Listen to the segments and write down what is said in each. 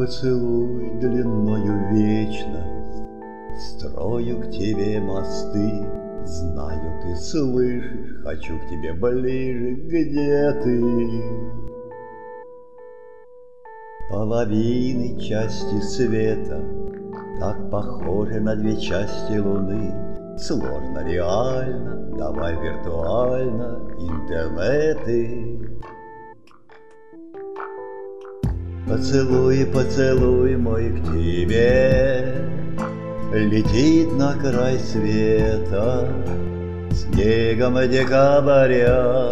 Поцелуй длинною вечность, строю к тебе мосты. Знаю, ты слышишь, хочу к тебе ближе, где ты? Половины части света, так похожи на две части луны. Сложно реально, давай виртуально, интернеты. Поцелуй, поцелуй мой к тебе, летит на край света снегом декабря.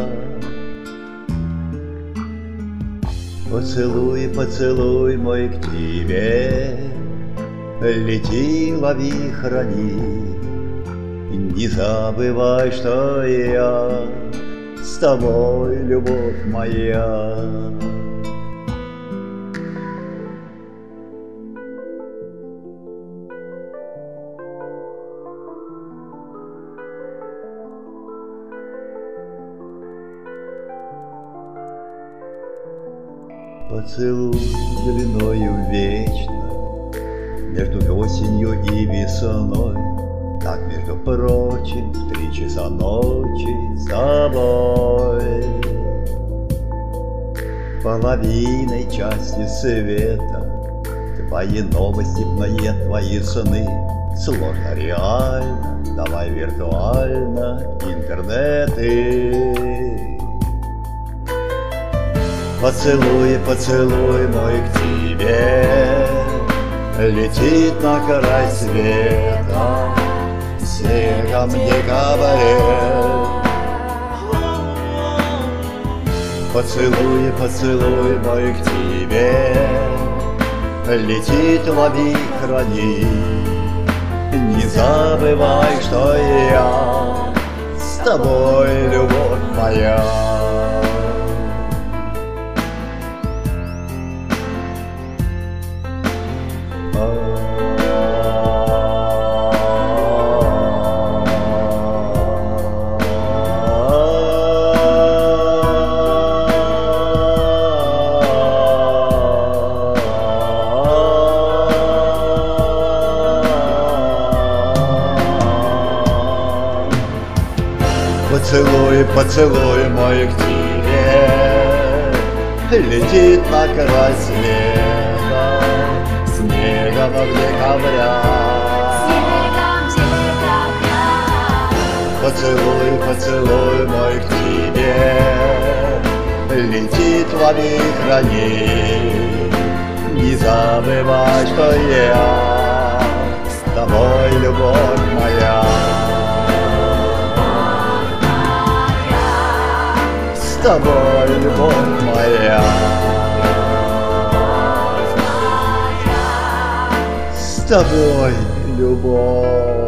Поцелуй, поцелуй мой к тебе, лети, лови, храни. Не забывай, что я с тобой, любовь моя. Поцелуй длиною вечно, между осенью и весной, так, между прочим, в 3 часа ночи с тобой. Половиной части света, твои новости, мои твои сны. Сложно реально, давай виртуально, интернеты. Поцелуй, поцелуй мой к тебе, летит на край света снегом декабря. Поцелуй, поцелуй мой к тебе, летит, лови, храни. Не забывай, что я с тобой, любовь моя. Поцелуй, поцелуй мой к тебе, летит на край света снегом декабря. Поцелуй, поцелуй мой к тебе, летит, лови, храни. Не забывай, что я с тобой, любовь моя. С тобой, любовь моя. С тобой, любовь.